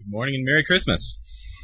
Good morning and Merry Christmas.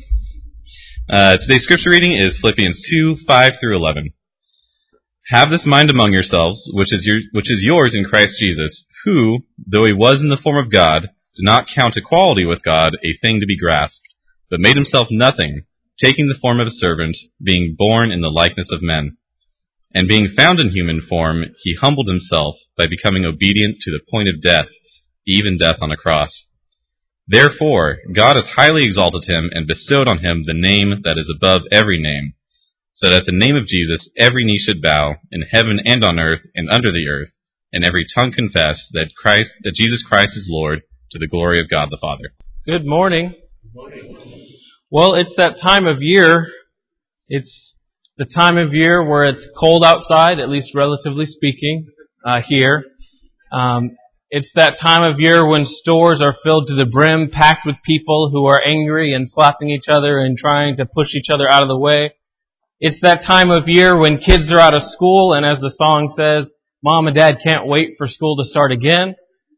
Today's scripture reading is Philippians 2:5-11. Have this mind among yourselves, which is yours in Christ Jesus, who, though he was in the form of God, did not count equality with God a thing to be grasped, but made himself nothing, taking the form of a servant, being born in the likeness of men. And being found in human form, he humbled himself by becoming obedient to the point of death, even death on a cross. Therefore, God has highly exalted him and bestowed on him the name that is above every name, so that at the name of Jesus every knee should bow, in heaven and on earth and under the earth, and every tongue confess that Jesus Christ is Lord, to the glory of God the Father. Good morning. Good morning. Well, it's that time of year. It's the time of year where it's cold outside, at least relatively speaking, here. It's that time of year when stores are filled to the brim, packed with people who are angry and slapping each other and trying to push each other out of the way. It's that time of year when kids are out of school and, as the song says, Mom and Dad can't wait for school to start again.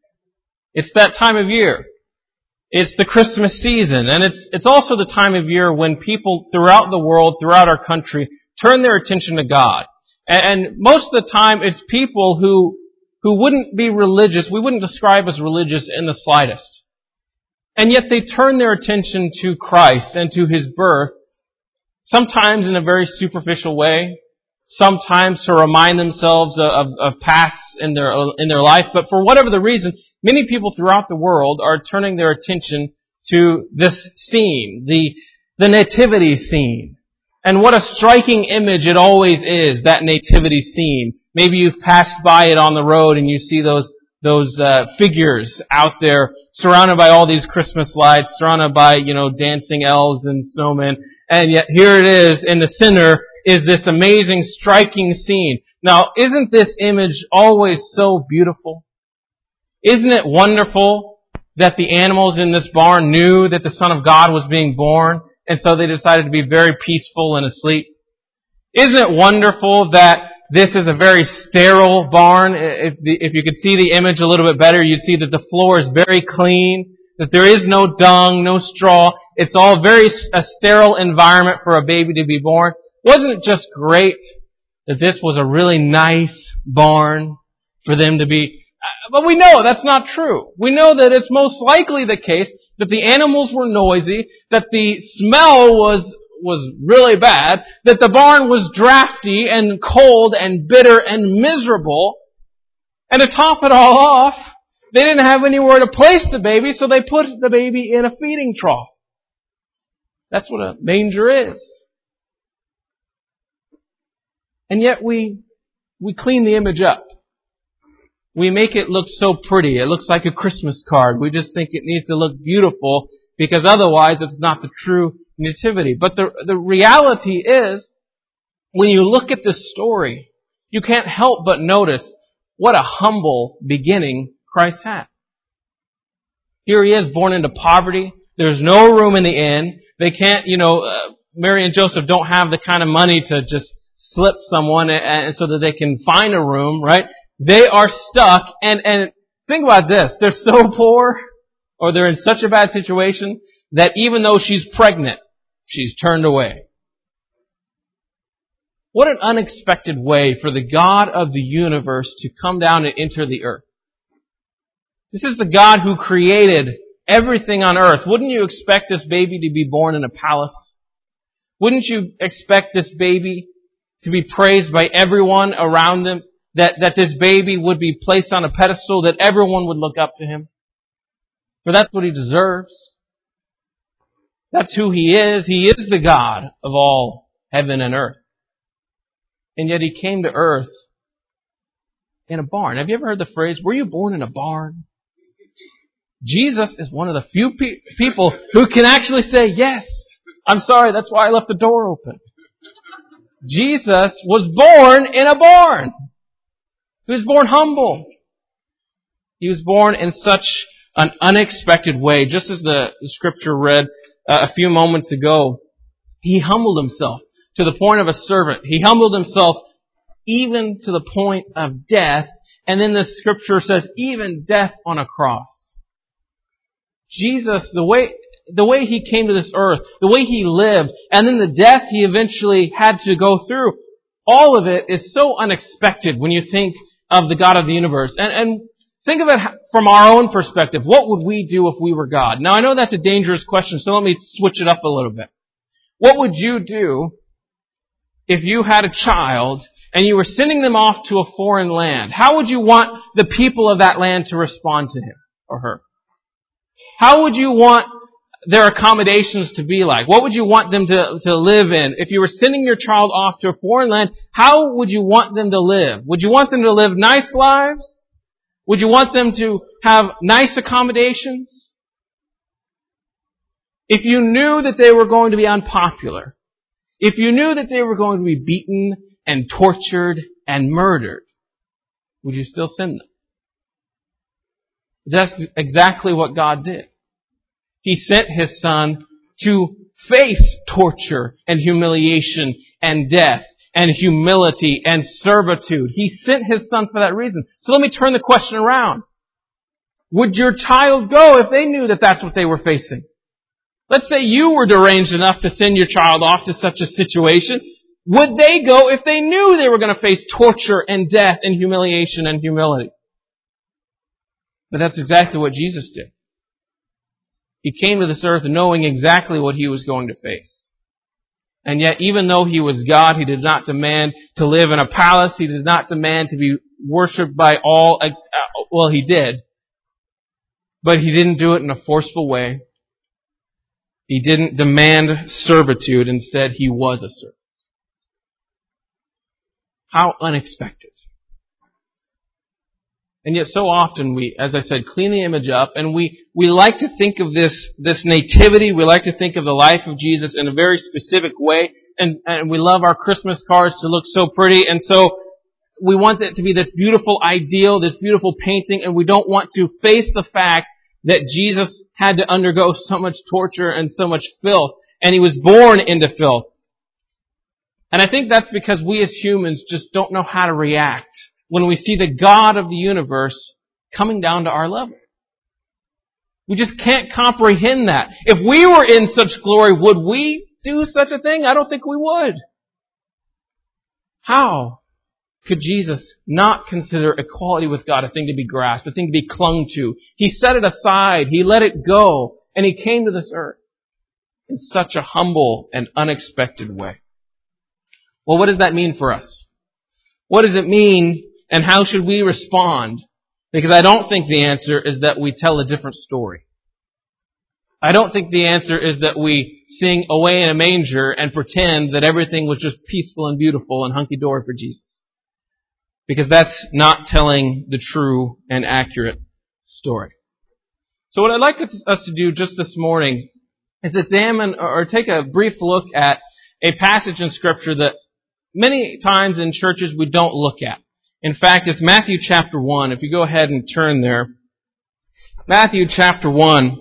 It's that time of year. It's the Christmas season, and it's also the time of year when people throughout the world, throughout our country, turn their attention to God. And most of the time, it's people who wouldn't be religious, we wouldn't describe as religious in the slightest. And yet they turn their attention to Christ and to His birth, sometimes in a very superficial way, sometimes to remind themselves of pasts in their life, but for whatever the reason, many people throughout the world are turning their attention to this scene, the nativity scene. And what a striking image it always is, that nativity scene. Maybe you've passed by it on the road and you see those figures out there surrounded by all these Christmas lights, surrounded by, dancing elves and snowmen. And yet here it is, in the center is this amazing, striking scene. Now, isn't this image always so beautiful? Isn't it wonderful that the animals in this barn knew that the Son of God was being born, and so they decided to be very peaceful and asleep? Isn't it wonderful that this is a very sterile barn? If you could see the image a little bit better, you'd see that the floor is very clean, that there is no dung, no straw. It's all a sterile environment for a baby to be born. Wasn't it just great that this was a really nice barn for them to be? But we know that's not true. We know that it's most likely the case that the animals were noisy, that the smell was really bad, that the barn was drafty and cold and bitter and miserable, and to top it all off, they didn't have anywhere to place the baby, so they put the baby in a feeding trough. That's what a manger is. And yet we clean the image up. We make it look so pretty. It looks like a Christmas card. We just think it needs to look beautiful because otherwise it's not the true nativity. But the reality is, when you look at this story, you can't help but notice what a humble beginning Christ had. Here he is, born into poverty. There's no room in the inn. They can't, Mary and Joseph don't have the kind of money to just slip someone and so that they can find a room, right? They are stuck, and think about this. They're so poor, or they're in such a bad situation, that even though she's pregnant, she's turned away. What an unexpected way for the God of the universe to come down and enter the earth. This is the God who created everything on earth. Wouldn't you expect this baby to be born in a palace? Wouldn't you expect this baby to be praised by everyone around them? That this baby would be placed on a pedestal, that everyone would look up to him? For that's what he deserves. That's who he is. He is the God of all heaven and earth. And yet he came to earth in a barn. Have you ever heard the phrase, were you born in a barn? Jesus is one of the few people who can actually say, yes, I'm sorry, that's why I left the door open. Jesus was born in a barn. He was born humble. He was born in such an unexpected way. Just as the scripture read a few moments ago, he humbled himself to the point of a servant. He humbled himself even to the point of death. And then the scripture says, even death on a cross. Jesus, the way the way He came to this earth, the way He lived, and then the death He eventually had to go through, all of it is so unexpected when you think of the God of the universe. And think of it from our own perspective. What would we do if we were God? Now, I know that's a dangerous question, so let me switch it up a little bit. What would you do if you had a child and you were sending them off to a foreign land? How would you want the people of that land to respond to him or her? How would you want their accommodations to be like? What would you want them to live in? If you were sending your child off to a foreign land, how would you want them to live? Would you want them to live nice lives? Would you want them to have nice accommodations? If you knew that they were going to be unpopular, if you knew that they were going to be beaten and tortured and murdered, would you still send them? That's exactly what God did. He sent His Son to face torture and humiliation and death and humility and servitude. He sent His Son for that reason. So let me turn the question around. Would your child go if they knew that that's what they were facing? Let's say you were deranged enough to send your child off to such a situation. Would they go if they knew they were going to face torture and death and humiliation and humility? But that's exactly what Jesus did. He came to this earth knowing exactly what He was going to face. And yet, even though He was God, He did not demand to live in a palace. He did not demand to be worshipped by all. Well, He did. But He didn't do it in a forceful way. He didn't demand servitude. Instead, He was a servant. How unexpected. And yet so often we, as I said, clean the image up, and we like to think of this nativity, we like to think of the life of Jesus in a very specific way, and we love our Christmas cards to look so pretty, and so we want it to be this beautiful ideal, this beautiful painting, and we don't want to face the fact that Jesus had to undergo so much torture and so much filth, and He was born into filth. And I think that's because we as humans just don't know how to react when we see the God of the universe coming down to our level. We just can't comprehend that. If we were in such glory, would we do such a thing? I don't think we would. How could Jesus not consider equality with God a thing to be grasped, a thing to be clung to? He set it aside. He let it go. And He came to this earth in such a humble and unexpected way. Well, what does that mean for us? What does it mean, and how should we respond? Because I don't think the answer is that we tell a different story. I don't think the answer is that we sing Away in a Manger and pretend that everything was just peaceful and beautiful and hunky-dory for Jesus. Because that's not telling the true and accurate story. So what I'd like us to do just this morning is examine or take a brief look at a passage in Scripture that many times in churches we don't look at. In fact, it's Matthew chapter 1. If you go ahead and turn there. Matthew chapter 1.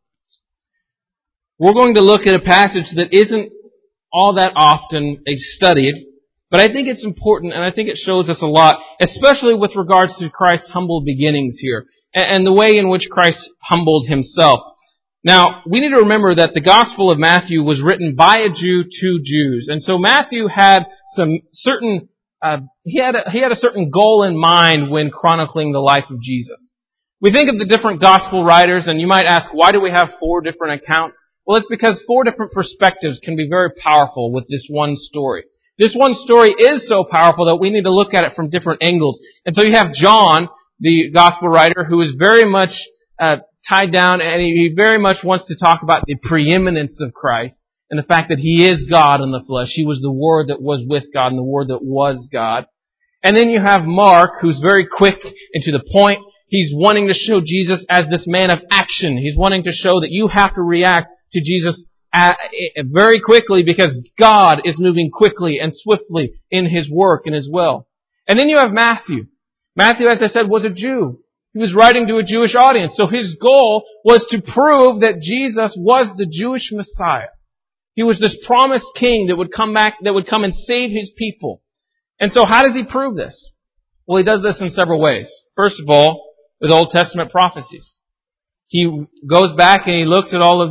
We're going to look at a passage that isn't all that often studied, but I think it's important and I think it shows us a lot, especially with regards to Christ's humble beginnings here and the way in which Christ humbled Himself. Now, we need to remember that the Gospel of Matthew was written by a Jew to Jews. And so Matthew had some certain, he had a certain goal in mind when chronicling the life of Jesus. We think of the different Gospel writers, and you might ask, why do we have 4 different accounts? Well, it's because 4 different perspectives can be very powerful with this one story. This one story is so powerful that we need to look at it from different angles. And so you have John, the Gospel writer, who is very much tied down, and he very much wants to talk about the preeminence of Christ and the fact that He is God in the flesh. He was the Word that was with God and the Word that was God. And then you have Mark, who's very quick and to the point. He's wanting to show Jesus as this man of action. He's wanting to show that you have to react to Jesus very quickly because God is moving quickly and swiftly in His work and His will. And then you have Matthew. Matthew, as I said, was a Jew. He was writing to a Jewish audience. So his goal was to prove that Jesus was the Jewish Messiah. He was this promised king that would come back, that would come and save His people. And so how does he prove this? Well, he does this in several ways. First of all, with Old Testament prophecies. He goes back and he looks at all of the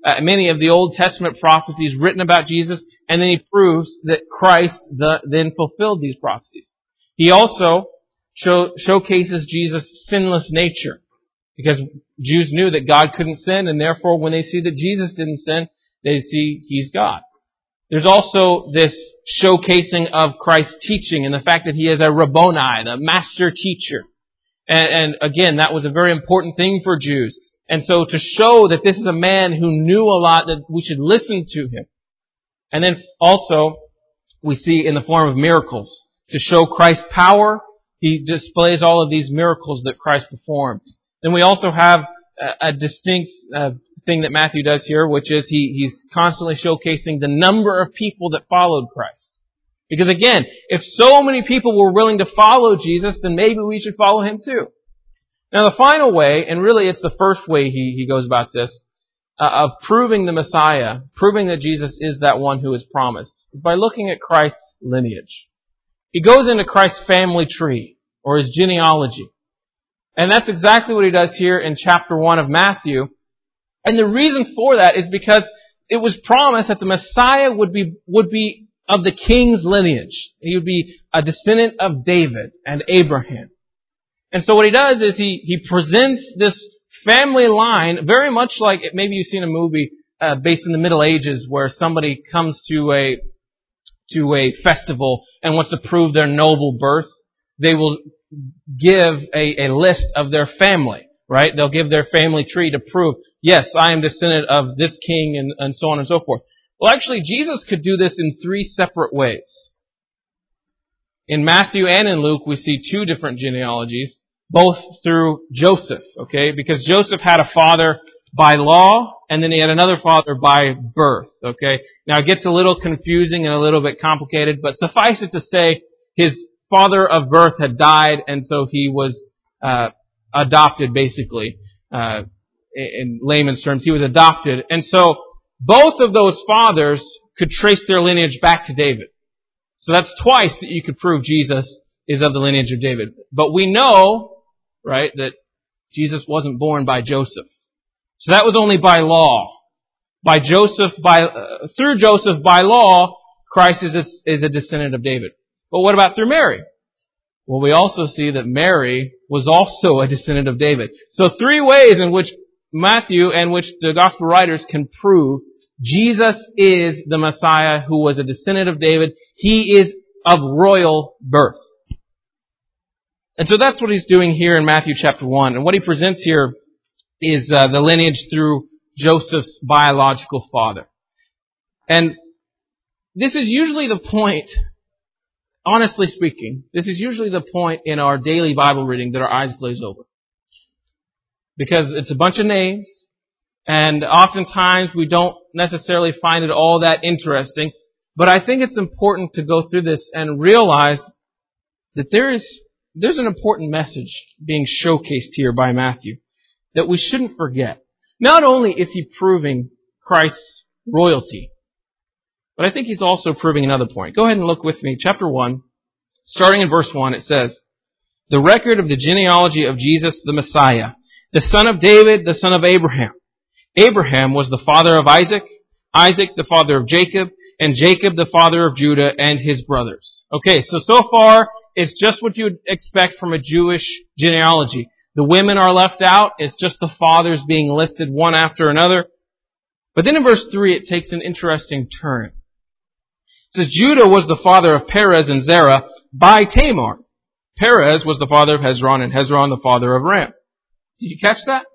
many of the Old Testament prophecies written about Jesus, and then he proves that Christ then fulfilled these prophecies. He also showcases Jesus' sinless nature, because Jews knew that God couldn't sin, and therefore when they see that Jesus didn't sin, they see He's God. There's also this showcasing of Christ's teaching and the fact that He is a Rabboni, the master teacher. And again, that was a very important thing for Jews. And so to show that this is a man who knew a lot, that we should listen to him. And then also, we see in the form of miracles. To show Christ's power, He displays all of these miracles that Christ performed. Then we also have a distinct thing that Matthew does here, which is he's constantly showcasing the number of people that followed Christ. Because again, if so many people were willing to follow Jesus, then maybe we should follow Him too. Now the final way, and really it's the first way he goes about this, of proving the Messiah, proving that Jesus is that one who is promised, is by looking at Christ's lineage. He goes into Christ's family tree, or His genealogy. And that's exactly what he does here in chapter 1 of Matthew. And the reason for that is because it was promised that the Messiah would be of the king's lineage. He would be a descendant of David and Abraham. And so what he does is he presents this family line very much like, maybe you've seen a movie based in the Middle Ages where somebody comes to a festival and wants to prove their noble birth. They will give a list of their family, right? They'll give their family tree to prove, yes, I am descendant of this king and so on and so forth. Well, actually, Jesus could do this in 3 separate ways. In Matthew and in Luke, we see 2 different genealogies, both through Joseph, okay? Because Joseph had a father by law, and then he had another father by birth, okay? Now, it gets a little confusing and a little bit complicated, but suffice it to say, his father of birth had died, and so he was adopted, basically. In layman's terms, he was adopted. And so, both of those fathers could trace their lineage back to David. So that's twice that you could prove Jesus is of the lineage of David. But we know, right, that Jesus wasn't born by Joseph. So that was only by law. Through Joseph, by law, Christ is a descendant of David. But what about through Mary? Well, we also see that Mary was also a descendant of David. So 3 ways in which Matthew and which the gospel writers can prove Jesus is the Messiah who was a descendant of David. He is of royal birth. And so that's what he's doing here in Matthew chapter 1. And what he presents here is the lineage through Joseph's biological father. And this is usually the point, honestly speaking, this is usually the point in our daily Bible reading that our eyes glaze over. Because it's a bunch of names, and oftentimes we don't necessarily find it all that interesting. But I think it's important to go through this and realize that there's an important message being showcased here by Matthew that we shouldn't forget. Not only is he proving Christ's royalty, but I think he's also proving another point. Go ahead and look with me. Chapter 1, starting in verse 1, it says, "The record of the genealogy of Jesus the Messiah, the son of David, the son of Abraham. Abraham was the father of Isaac, Isaac the father of Jacob, and Jacob the father of Judah and his brothers." Okay, so far, it's just what you would expect from a Jewish genealogy. The women are left out. It's just the fathers being listed one after another. But then in verse 3, it takes an interesting turn. It says, "Judah was the father of Perez and Zerah by Tamar. Perez was the father of Hezron, and Hezron the father of Ram." Did you catch that?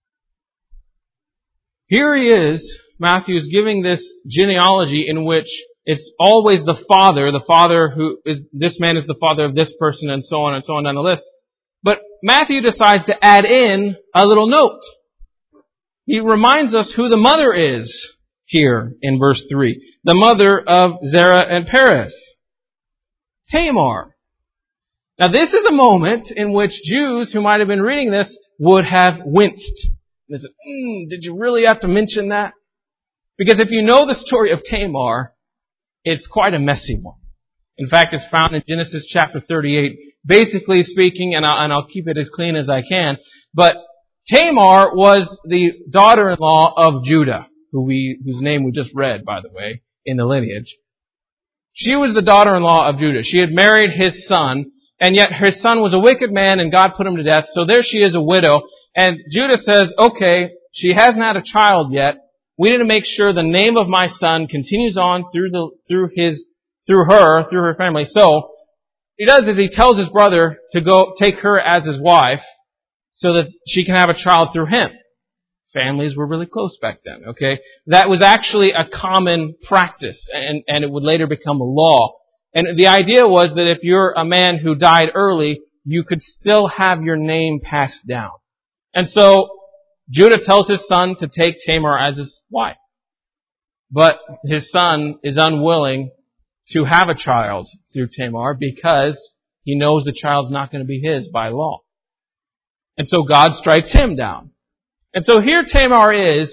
Here he is, Matthew is giving this genealogy in which it's always the father who is, this man is the father of this person, and so on down the list. But Matthew decides to add in a little note. He reminds us who the mother is here in verse 3. The mother of Zerah and Perez. Tamar. Now this is a moment in which Jews who might have been reading this would have winced. They said, did you really have to mention that? Because if you know the story of Tamar, it's quite a messy one. In fact, it's found in Genesis chapter 38. Basically speaking, and I'll keep it as clean as I can, but Tamar was the daughter-in-law of Judah. whose name we just read, by the way, in the lineage. She was the daughter-in-law of Judah. She had married his son, and yet her son was a wicked man, and God put him to death. So there she is, a widow. And Judah says, okay, she hasn't had a child yet. We need to make sure the name of my son continues on through her family. So he does is he tells his brother to go take her as his wife so that she can have a child through him. Families were really close back then, okay? That was actually a common practice, and it would later become a law. And the idea was that if you're a man who died early, you could still have your name passed down. And so Judah tells his son to take Tamar as his wife. But his son is unwilling to have a child through Tamar because he knows the child's not going to be his by law. And so God strikes him down. And so here Tamar is,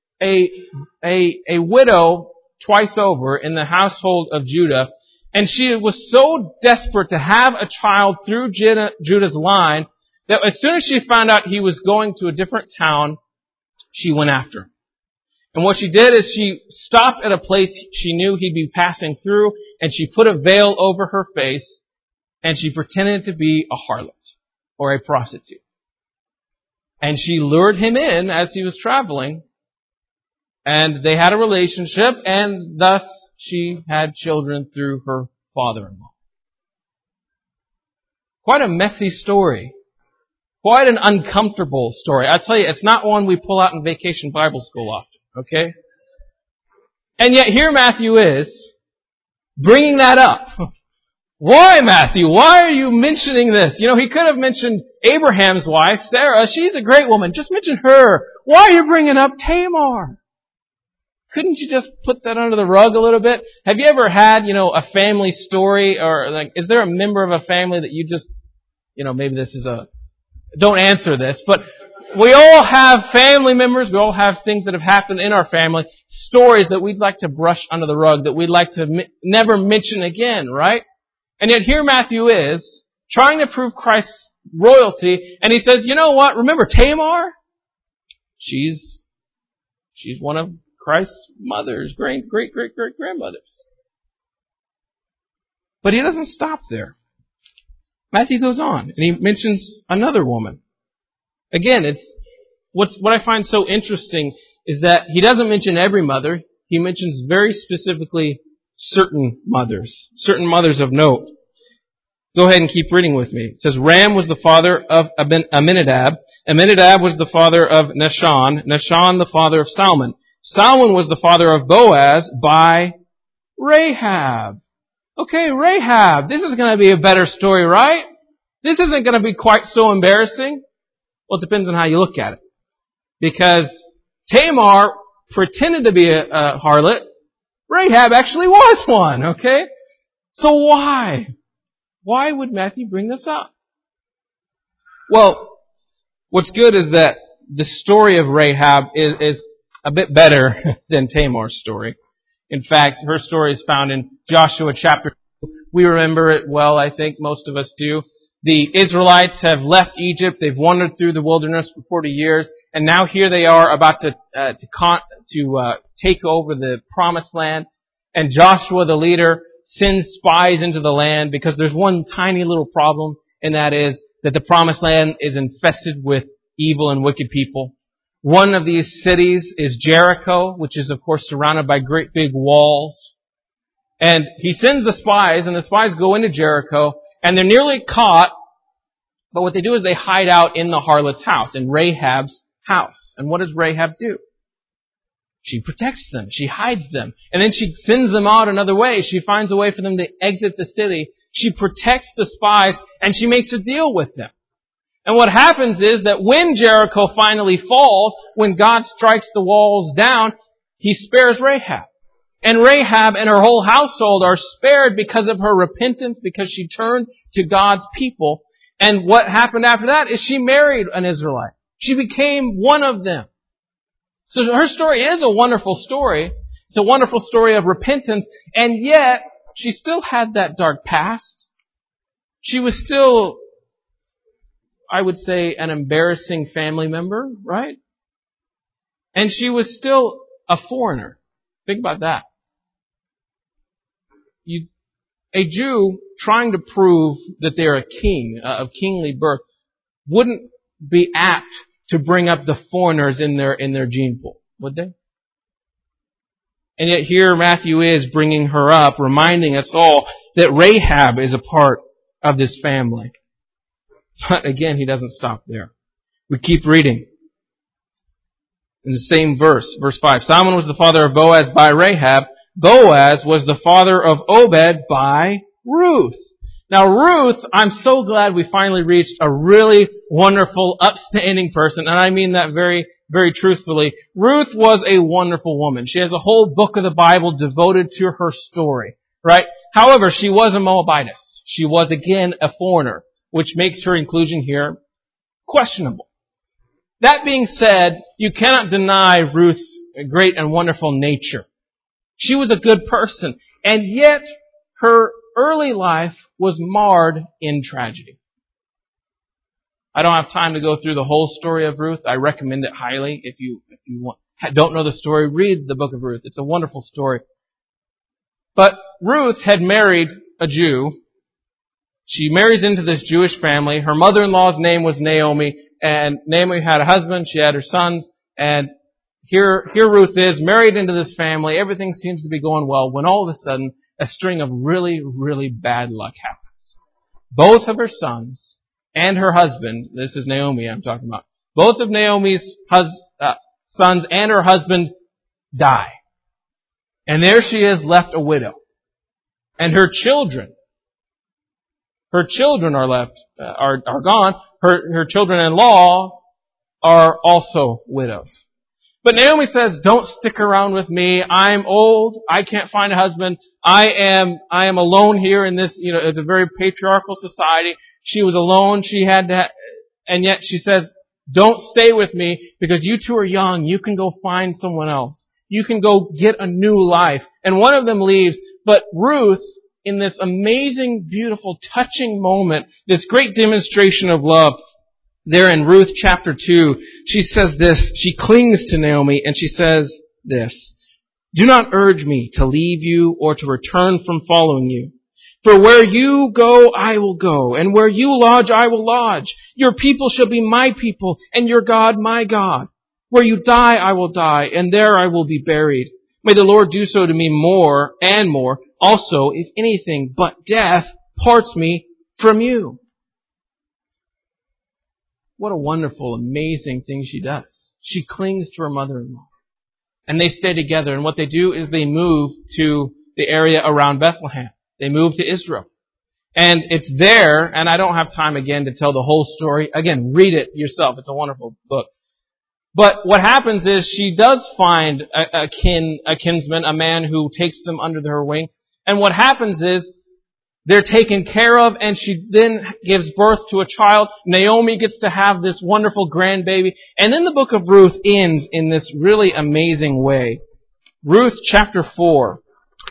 a widow twice over in the household of Judah, and she was so desperate to have a child through Judah's line that as soon as she found out he was going to a different town, she went after him. And what she did is she stopped at a place she knew he'd be passing through, and she put a veil over her face, and she pretended to be a harlot or a prostitute. And she lured him in as he was traveling, and they had a relationship, and thus she had children through her father-in-law. Quite a messy story. Quite an uncomfortable story. I tell you, it's not one we pull out in Vacation Bible School often, okay? And yet here Matthew is, bringing that up. Why, Matthew? Why are you mentioning this? You know, he could have mentioned Abraham's wife, Sarah. She's a great woman. Just mention her. Why are you bringing up Tamar? Couldn't you just put that under the rug a little bit? Have you ever had, a family story, or is there a member of a family that you just, maybe this is don't answer this, but we all have family members, we all have things that have happened in our family, stories that we'd like to brush under the rug, that we'd like to never mention again, right? And yet here Matthew is, trying to prove Christ's royalty, and he says, you know what, remember Tamar? She's one of Christ's mothers, great-great-great-grandmothers. But he doesn't stop there. Matthew goes on, and he mentions another woman. Again, what I find so interesting is that he doesn't mention every mother. He mentions very specifically certain mothers of note. Go ahead and keep reading with me. It says, Ram was the father of Aminadab. Aminadab was the father of Nahshon. Nahshon the father of Salmon. Salmon was the father of Boaz by Rahab. Okay, Rahab. This is going to be a better story, right? This isn't going to be quite so embarrassing. Well, it depends on how you look at it. Because Tamar pretended to be a harlot. Rahab actually was one, okay? So why? Why would Matthew bring this up? Well, what's good is that the story of Rahab is a bit better than Tamar's story. In fact, her story is found in Joshua chapter 2. We remember it well, I think most of us do. The Israelites have left Egypt. They've wandered through the wilderness for 40 years, and now here they are about to take over the promised land. And Joshua, the leader, sends spies into the land because there's one tiny little problem, and that is that the promised land is infested with evil and wicked people. One of these cities is Jericho, which is of course surrounded by great big walls. And he sends the spies, and the spies go into Jericho, and they're nearly caught, but what they do is they hide out in the harlot's house, in Rahab's house. And what does Rahab do? She protects them. She hides them. And then she sends them out another way. She finds a way for them to exit the city. She protects the spies, and she makes a deal with them. And what happens is that when Jericho finally falls, when God strikes the walls down, He spares Rahab. And Rahab and her whole household are spared because of her repentance, because she turned to God's people. And what happened after that is she married an Israelite. She became one of them. So her story is a wonderful story. It's a wonderful story of repentance. And yet, she still had that dark past. She was still, I would say, an embarrassing family member, right? And she was still a foreigner. Think about that. A Jew trying to prove that they're a king of kingly birth wouldn't be apt to bring up the foreigners in their gene pool, would they? And yet here Matthew is bringing her up, reminding us all that Rahab is a part of this family. But again, he doesn't stop there. We keep reading. In the same verse 5, Salmon was the father of Boaz by Rahab. Boaz was the father of Obed by Ruth. Now Ruth, I'm so glad we finally reached a really wonderful, upstanding person, and I mean that very, very truthfully. Ruth was a wonderful woman. She has a whole book of the Bible devoted to her story, right? However, she was a Moabitess. She was again a foreigner, which makes her inclusion here questionable. That being said, you cannot deny Ruth's great and wonderful nature. She was a good person, and yet her early life was marred in tragedy. I don't have time to go through the whole story of Ruth. I recommend it highly. If you don't know the story, read the book of Ruth. It's a wonderful story. But Ruth had married a Jew. She marries into this Jewish family. Her mother-in-law's name was Naomi, and Naomi had a husband. She had her sons, and here Ruth is married into this family. Everything seems to be going well when all of a sudden a string of really, really bad luck happens. Both of her sons and her husband, this is Naomi I'm talking about, both of Naomi's sons and her husband die. And there she is left a widow. And her children are left, are gone. Her children-in-law are also widows. But Naomi says, don't stick around with me. I'm old. I can't find a husband. I am alone here in this, it's a very patriarchal society. She was alone. And yet she says, don't stay with me because you two are young. You can go find someone else. You can go get a new life. And one of them leaves. But Ruth, in this amazing, beautiful, touching moment, this great demonstration of love, there in Ruth chapter 2, she says this, she clings to Naomi and she says this, do not urge me to leave you or to return from following you. For where you go, I will go, and where you lodge, I will lodge. Your people shall be my people, and your God my God. Where you die, I will die, and there I will be buried. May the Lord do so to me more and more. Also, if anything but death parts me from you. What a wonderful, amazing thing she does. She clings to her mother-in-law. And they stay together. And what they do is they move to the area around Bethlehem. They move to Israel. And it's there, and I don't have time again to tell the whole story. Again, read it yourself. It's a wonderful book. But what happens is she does find a kinsman, a man who takes them under her wing. And what happens is they're taken care of, and she then gives birth to a child. Naomi gets to have this wonderful grandbaby. And then the book of Ruth ends in this really amazing way. Ruth chapter 4.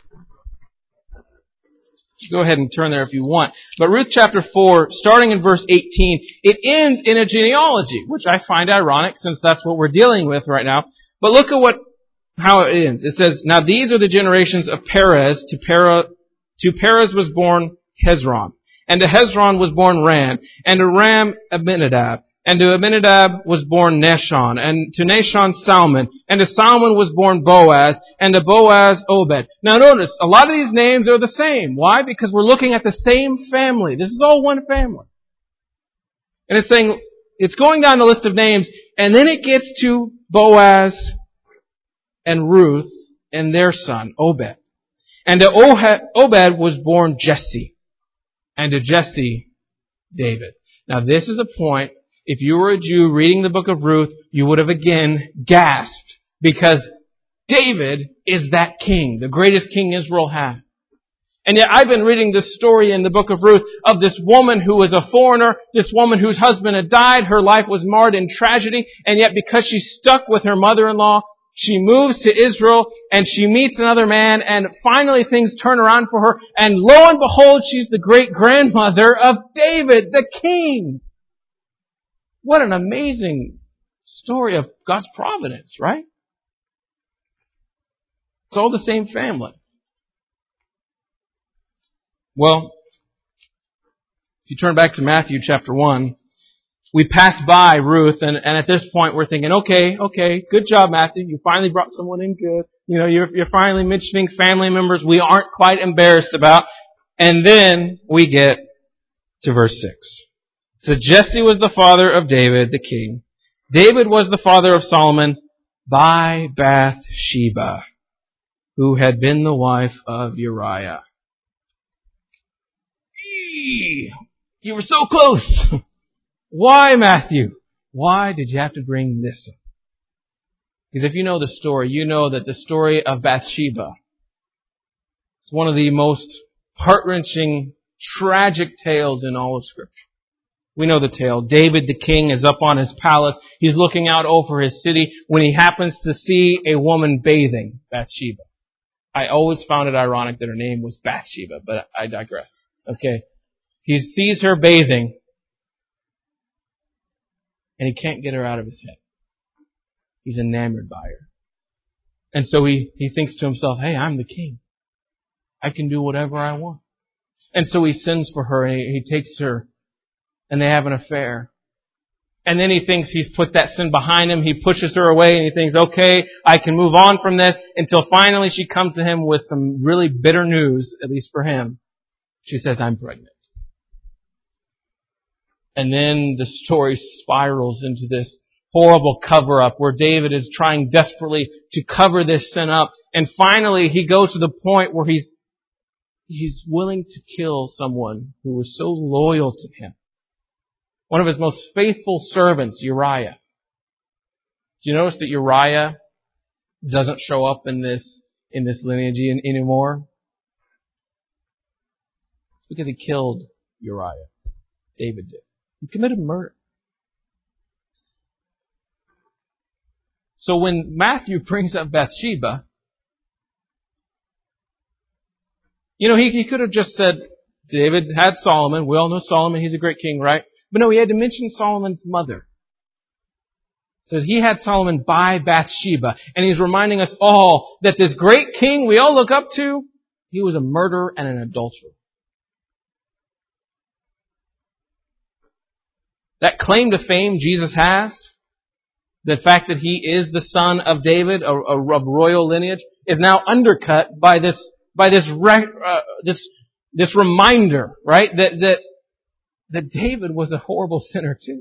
Go ahead and turn there if you want. But Ruth chapter 4, starting in verse 18, it ends in a genealogy, which I find ironic since that's what we're dealing with right now. But look at how it ends. It says, now these are the generations of Perez. To Perez was born Hezron. And to Hezron was born Ram. And to Ram Abinadab. And to Abinadab was born Nahshon. And to Nahshon Salmon. And to Salmon was born Boaz. And to Boaz Obed. Now notice, a lot of these names are the same. Why? Because we're looking at the same family. This is all one family. And it's saying, it's going down the list of names. And then it gets to Boaz and Ruth and their son, Obed. And to Obed was born Jesse. And to Jesse, David. Now this is a point, if you were a Jew reading the book of Ruth, you would have again gasped. Because David is that king, the greatest king Israel had. And yet I've been reading this story in the book of Ruth of this woman who was a foreigner, this woman whose husband had died, her life was marred in tragedy, and yet because she stuck with her mother-in-law, she moves to Israel and she meets another man, and finally things turn around for her, and lo and behold, she's the great-grandmother of David, the king. What an amazing story of God's providence, right? It's all the same family. Well, if you turn back to Matthew chapter 1, we pass by Ruth, and at this point we're thinking, okay, good job, Matthew. You finally brought someone in good. You know, you're finally mentioning family members we aren't quite embarrassed about. And then we get to verse 6. So Jesse was the father of David, the king. David was the father of Solomon by Bathsheba, who had been the wife of Uriah. You were so close. Why, Matthew? Why did you have to bring this up? Because if you know the story, you know that the story of Bathsheba is one of the most heart-wrenching, tragic tales in all of Scripture. We know the tale. David the king is up on his palace. He's looking out over his city when he happens to see a woman bathing, Bathsheba. I always found it ironic that her name was Bathsheba, but I digress. Okay. He sees her bathing, and he can't get her out of his head. He's enamored by her. And so he thinks to himself, hey, I'm the king. I can do whatever I want. And so he sends for her, and he takes her, and they have an affair. And then he thinks he's put that sin behind him. He pushes her away, and he thinks, okay, I can move on from this, until finally she comes to him with some really bitter news, at least for him. She says, I'm pregnant. And then the story spirals into this horrible cover-up where David is trying desperately to cover this sin up. And finally he goes to the point where he's willing to kill someone who was so loyal to him. One of his most faithful servants, Uriah. Do you notice that Uriah doesn't show up in this lineage anymore? It's because he killed Uriah. David did. He committed murder. So when Matthew brings up Bathsheba, you know, he could have just said, David had Solomon. We all know Solomon. He's a great king, right? But no, he had to mention Solomon's mother. So he had Solomon by Bathsheba. And he's reminding us all that this great king we all look up to, he was a murderer and an adulterer. That claim to fame Jesus has, the fact that he is the son of David, of royal lineage, is now undercut by this reminder, right? That David was a horrible sinner too.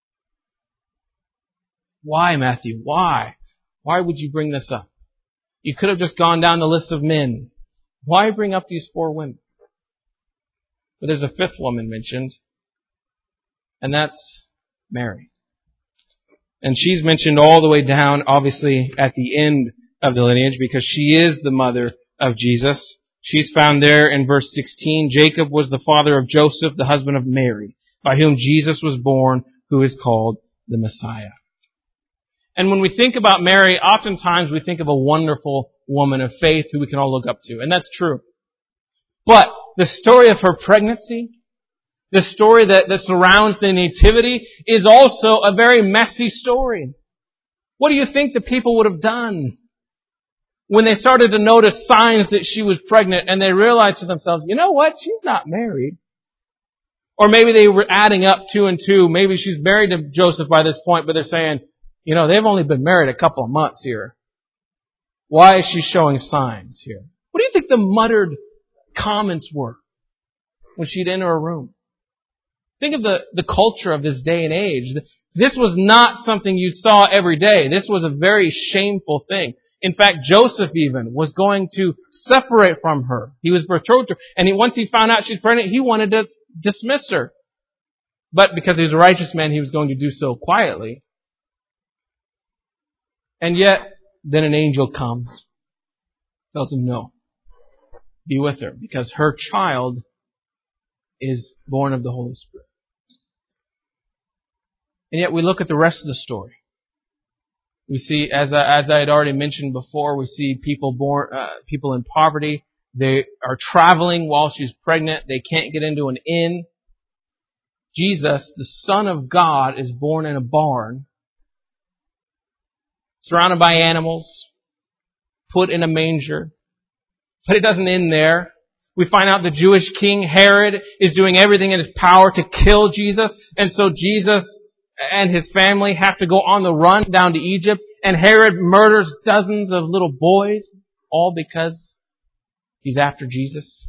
Why, Matthew? Why? Why would you bring this up? You could have just gone down the list of men. Why bring up these 4 women? But there's a 5th woman mentioned, and that's Mary. And she's mentioned all the way down, obviously, at the end of the lineage, because she is the mother of Jesus. She's found there in verse 16. Jacob was the father of Joseph, the husband of Mary, by whom Jesus was born, who is called the Messiah. And when we think about Mary, oftentimes we think of a wonderful woman of faith who we can all look up to. And that's true. But the story of her pregnancy, the story that surrounds the nativity, is also a very messy story. What do you think the people would have done when they started to notice signs that she was pregnant and they realized to themselves, you know what? She's not married. Or maybe they were adding up 2 and 2. Maybe she's married to Joseph by this point, but they're saying, you know, they've only been married a couple of months here. Why is she showing signs here? What do you think the muttered comments were when she'd enter a room? Think of the culture of this day and age. This was not something you saw every day. This was a very shameful thing. In fact, Joseph even was going to separate from her. He was betrothed to her. And once he found out she's pregnant, he wanted to dismiss her. But because he was a righteous man, he was going to do so quietly. And yet, then an angel comes, tells him, no, be with her, because her child is born of the Holy Spirit. And yet we look at the rest of the story. We see, as I had already mentioned before, we see people in poverty. They are traveling while she's pregnant. They can't get into an inn. Jesus, the Son of God, is born in a barn, surrounded by animals, put in a manger. But it doesn't end there. We find out the Jewish king Herod is doing everything in his power to kill Jesus. And so Jesus and his family have to go on the run down to Egypt. And Herod murders dozens of little boys, all because he's after Jesus.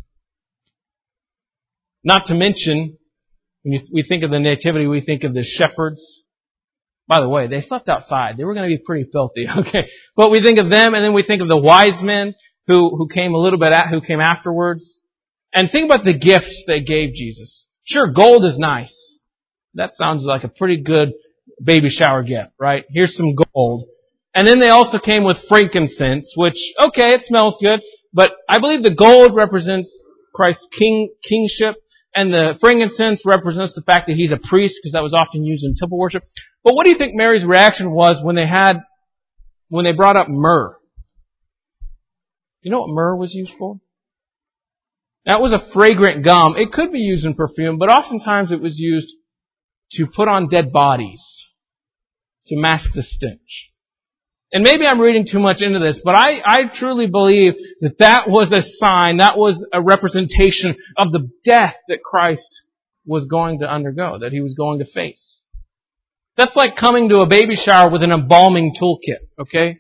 Not to mention, when we think of the nativity, we think of the shepherds. By the way, they slept outside. They were going to be pretty filthy, okay? But we think of them, and then we think of the wise men who came who came afterwards. And think about the gifts they gave Jesus. Sure, gold is nice. That sounds like a pretty good baby shower gift, right? Here's some gold. And then they also came with frankincense, which, okay, it smells good, but I believe the gold represents Christ's kingship, and the frankincense represents the fact that he's a priest, because that was often used in temple worship. But what do you think Mary's reaction was when they brought up myrrh? You know what myrrh was used for? That was a fragrant gum. It could be used in perfume, but oftentimes it was used to put on dead bodies, to mask the stench. And maybe I'm reading too much into this, but I truly believe that was a sign, that was a representation of the death that Christ was going to undergo, that he was going to face. That's like coming to a baby shower with an embalming toolkit, okay?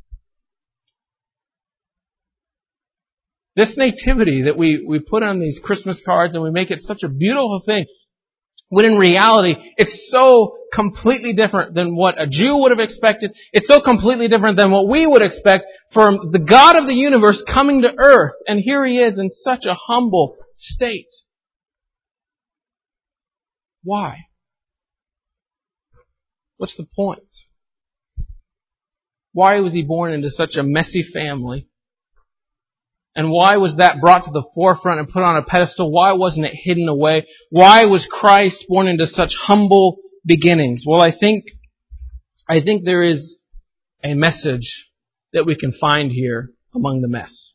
This nativity that we put on these Christmas cards and we make it such a beautiful thing, when in reality, it's so completely different than what a Jew would have expected. It's so completely different than what we would expect from the God of the universe coming to earth. And here he is in such a humble state. Why? What's the point? Why was he born into such a messy family? And why was that brought to the forefront and put on a pedestal? Why wasn't it hidden away? Why was Christ born into such humble beginnings? Well, I think there is a message that we can find here among the mess.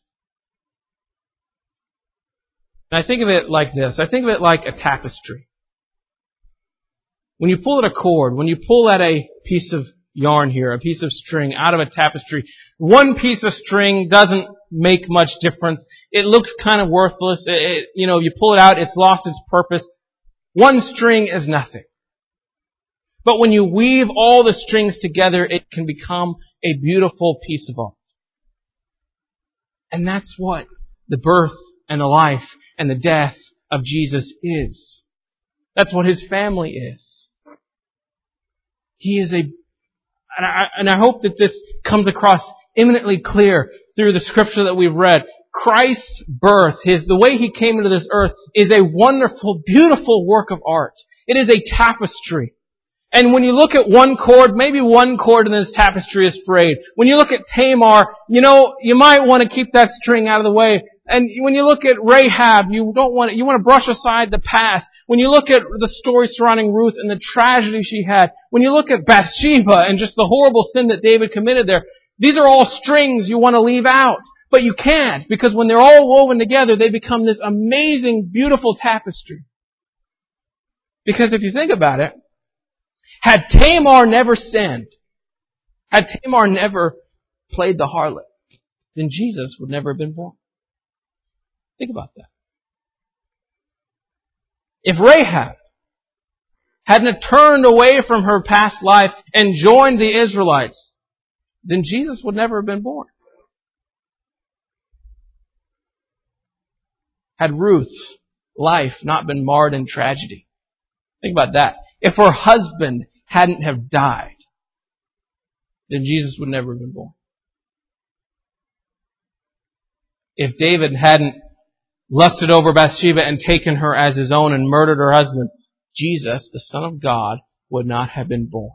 And I think of it like this. I think of it like a tapestry. When you pull at a cord, when you pull at a piece of yarn here, a piece of string out of a tapestry, one piece of string doesn't make much difference. It looks kind of worthless. You pull it out, it's lost its purpose. One string is nothing. But when you weave all the strings together, it can become a beautiful piece of art. And that's what the birth and the life and the death of Jesus is. That's what his family is. He is and I hope that this comes across eminently clear through the scripture that we've read. Christ's birth, the way he came into this earth, is a wonderful, beautiful work of art. It is a tapestry. And when you look at one cord, maybe one cord in this tapestry is frayed. When you look at Tamar, you might want to keep that string out of the way. And when you look at Rahab, you want to brush aside the past. When you look at the story surrounding Ruth and the tragedy she had, when you look at Bathsheba and just the horrible sin that David committed there, these are all strings you want to leave out. But you can't, because when they're all woven together, they become this amazing, beautiful tapestry. Because if you think about it, had Tamar never sinned, had Tamar never played the harlot, then Jesus would never have been born. Think about that. If Rahab hadn't turned away from her past life and joined the Israelites, then Jesus would never have been born. Had Ruth's life not been marred in tragedy. Think about that. If her husband hadn't have died, then Jesus would never have been born. If David hadn't lusted over Bathsheba and taken her as his own and murdered her husband, Jesus, the Son of God, would not have been born.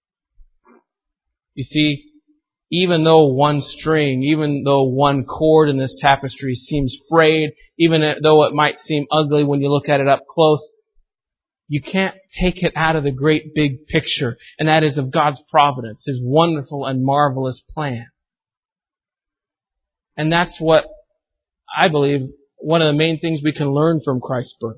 You see, even though one string, even though one cord in this tapestry seems frayed, even though it might seem ugly when you look at it up close, you can't take it out of the great big picture, and that is of God's providence, His wonderful and marvelous plan. And that's what I believe one of the main things we can learn from Christ's birth.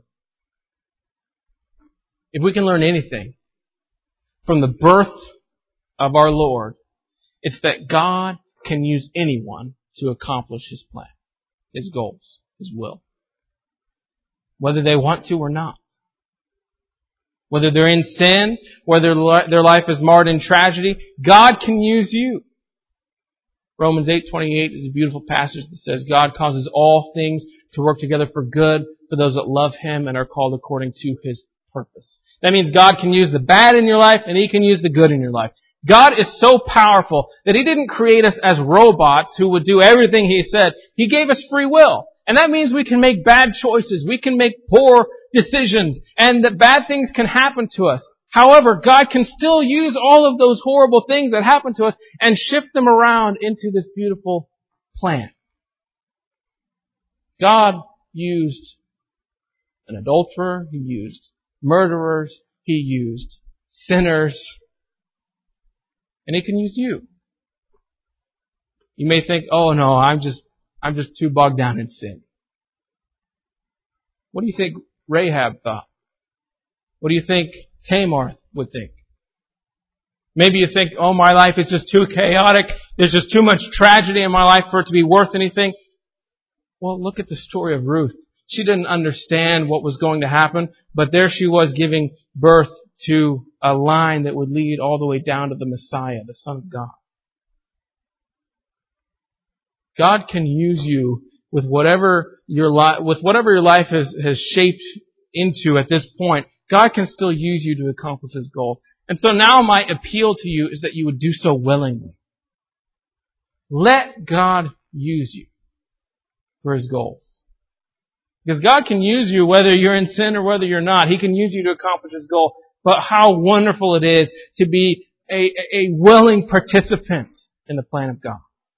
If we can learn anything from the birth of our Lord, it's that God can use anyone to accomplish His plan, His goals, His will. Whether they want to or not. Whether they're in sin, whether their life is marred in tragedy, God can use you. Romans 8:28 is a beautiful passage that says, God causes all things to work together for good for those that love Him and are called according to His purpose. That means God can use the bad in your life and He can use the good in your life. God is so powerful that He didn't create us as robots who would do everything He said. He gave us free will. And that means we can make bad choices. We can make poor decisions. And that bad things can happen to us. However, God can still use all of those horrible things that happen to us and shift them around into this beautiful plan. God used an adulterer. He used murderers. He used sinners. And He can use you. You may think, oh no, I'm just too bogged down in sin. What do you think Rahab thought? What do you think Tamar would think? Maybe you think, oh, my life is just too chaotic. There's just too much tragedy in my life for it to be worth anything. Well, look at the story of Ruth. She didn't understand what was going to happen, but there she was giving birth to a line that would lead all the way down to the Messiah, the Son of God. God can use you with whatever your life has shaped into at this point. God can still use you to accomplish His goals. And so now my appeal to you is that you would do so willingly. Let God use you for His goals. Because God can use you whether you're in sin or whether you're not. He can use you to accomplish His goal. But how wonderful it is to be a willing participant in the plan of God.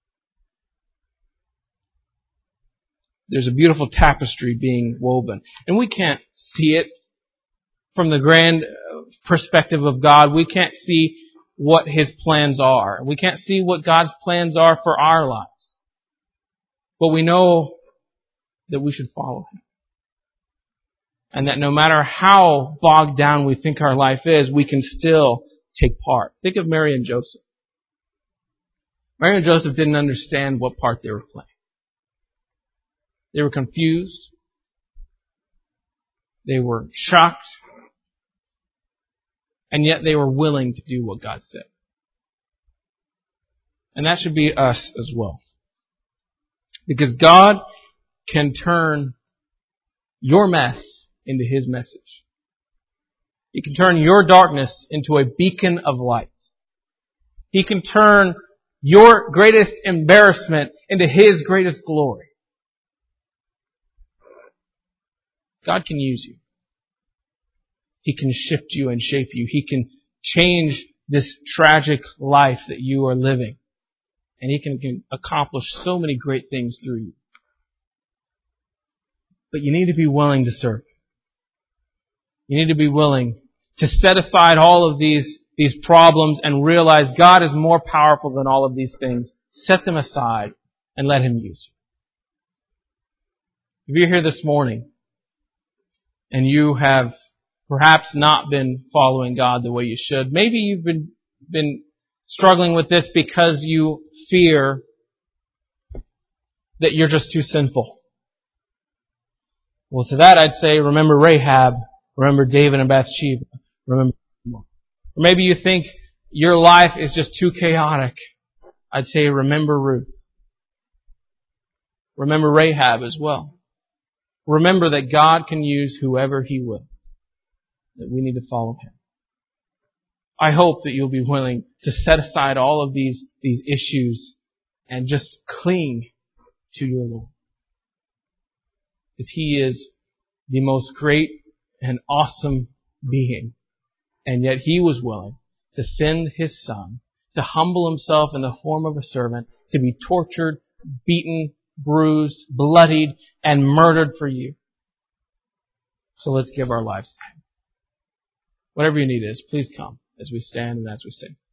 There's a beautiful tapestry being woven. And we can't see it from the grand perspective of God. We can't see what His plans are. We can't see what God's plans are for our lives. But we know that we should follow Him. And that no matter how bogged down we think our life is, we can still take part. Think of Mary and Joseph. Mary and Joseph didn't understand what part they were playing. They were confused. They were shocked. And yet they were willing to do what God said. And that should be us as well. Because God can turn your mess into His message. He can turn your darkness into a beacon of light. He can turn your greatest embarrassment into His greatest glory. God can use you. He can shift you and shape you. He can change this tragic life that you are living. And He can accomplish so many great things through you. But you need to be willing to serve. You need to be willing to set aside all of these problems and realize God is more powerful than all of these things. Set them aside and let Him use you. If you're here this morning and you have perhaps not been following God the way you should, maybe you've been struggling with this because you fear that you're just too sinful. Well, to that I'd say, remember Rahab, remember David and Bathsheba, remember. Or maybe you think your life is just too chaotic. I'd say, remember Ruth. Remember Rahab as well. Remember that God can use whoever He wills. That we need to follow Him. I hope that you'll be willing to set aside all of these issues and just cling to your Lord. Because He is the most great and awesome being. And yet He was willing to send His Son, to humble Himself in the form of a servant, to be tortured, beaten, bruised, bloodied, and murdered for you. So let's give our lives to Him. Whatever your need is, please come as we stand and as we sing.